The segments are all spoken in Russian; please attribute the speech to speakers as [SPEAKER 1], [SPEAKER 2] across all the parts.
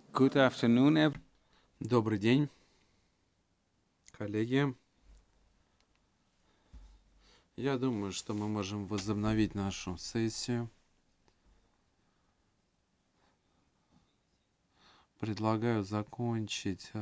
[SPEAKER 1] Good afternoon,
[SPEAKER 2] Добрый день, коллеги. Я думаю, что мы можем возобновить нашу сессию. Предлагаю закончить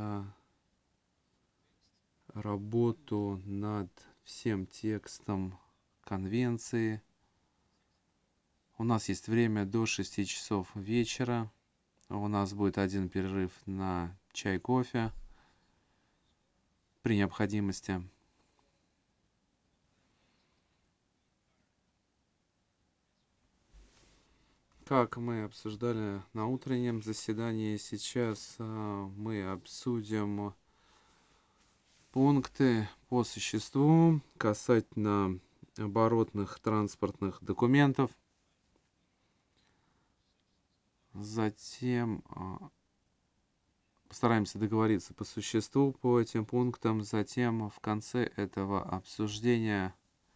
[SPEAKER 2] работу над всем текстом конвенции. У нас есть время до 6 часов вечера. У нас будет один перерыв на чай, кофе при необходимости. Как мы обсуждали на утреннем заседании, сейчас мы обсудим пункты по существу касательно оборотных транспортных документов. Затем постараемся договориться по существу по этим пунктам. Затем в конце этого обсуждения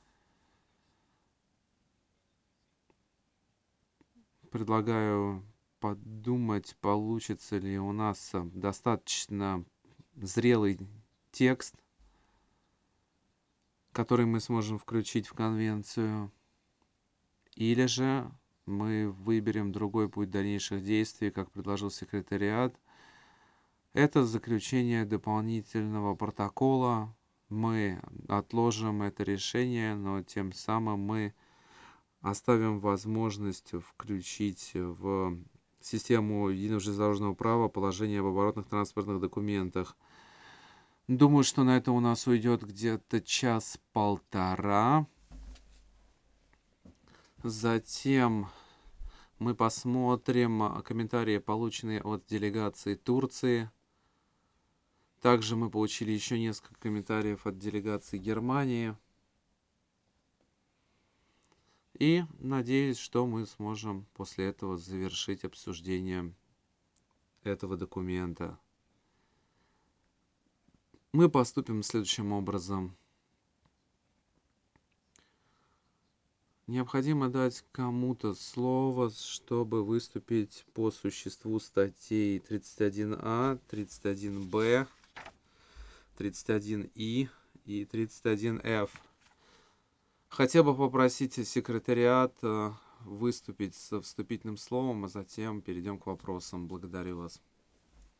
[SPEAKER 2] предлагаю подумать, получится ли у нас достаточно зрелый текст, который мы сможем включить в конвенцию, или же мы выберем другой путь дальнейших действий, как предложил секретариат. Это заключение дополнительного протокола. Мы отложим это решение, но тем самым мы оставим возможность включить в систему единого железнодорожного права положение об оборотных транспортных документах. Думаю, что на это у нас уйдет где-то час-полтора. Затем мы посмотрим комментарии, полученные от делегации Турции. Также мы получили еще несколько комментариев от делегации Германии. И надеюсь, что мы сможем после этого завершить обсуждение этого документа. Мы поступим следующим образом. Необходимо дать кому-то слово, чтобы выступить по существу статей 31А, 31Б, 31И и 31Ф. Хотел бы попросить секретариат выступить со вступительным словом, а затем перейдем к вопросам. Благодарю вас.